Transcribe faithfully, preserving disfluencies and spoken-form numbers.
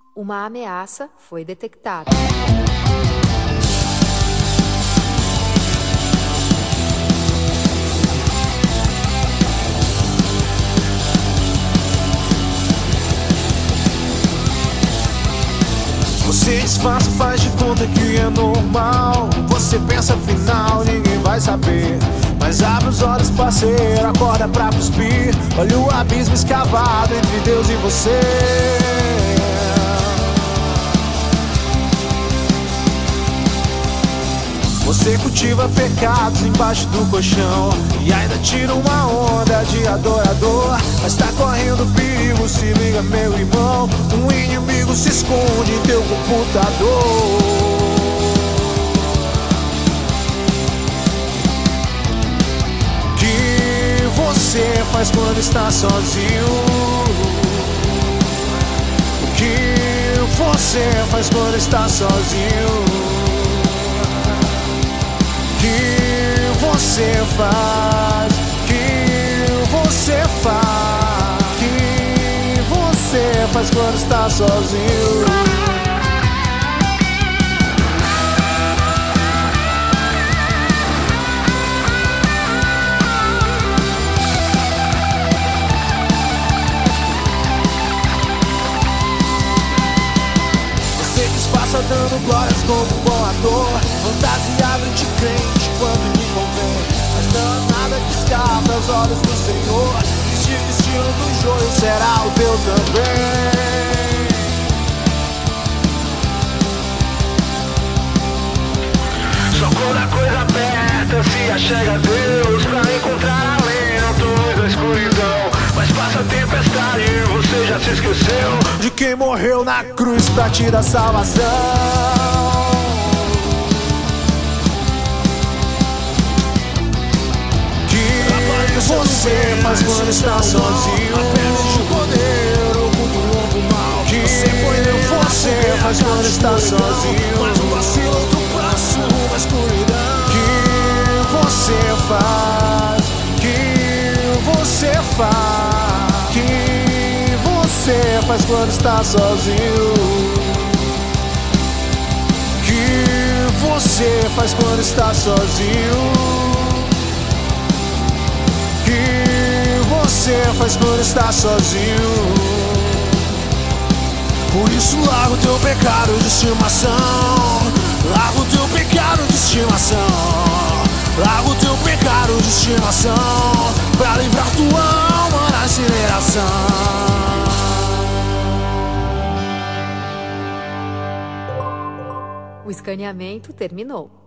Uma ameaça foi detectada. Você disfarça, faz de conta que é normal. Você pensa afinal, ninguém vai saber. Mas abre os olhos, parceiro, acorda pra cuspir. Olha o abismo escavado entre Deus e você. Você cultiva pecados embaixo do colchão e ainda tira uma onda de adorador. Mas tá correndo perigo, se liga meu irmão. Um inimigo se esconde em teu computador. O que você faz quando está sozinho? O que você faz quando está sozinho? Que você faz, que você faz, que você faz quando está sozinho? Você disfarça dando glórias como um bom ator, fantasiado de crente quando me convém, mas não há nada que escapa aos olhos do Senhor. Este destino do joio será o teu também. Só quando a coisa aperta se achega a Deus, pra encontrar alento na escuridão. Mas passa a tempestade e você já se esqueceu de quem morreu na cruz pra te dar salvação. Você faz quando está sozinho, apenas de poder, oculto o longo mal. Que você faz quando está sozinho, mas o vacilo do passo, uma escuridão. Que você faz, que você faz, que você faz quando está sozinho. Que você faz quando está sozinho. Que você faz quando está sozinho. Por isso larga o teu pecado de estimação. Larga o teu pecado de estimação. Larga o teu pecado de estimação, pra livrar tua alma da incineração. O escaneamento terminou.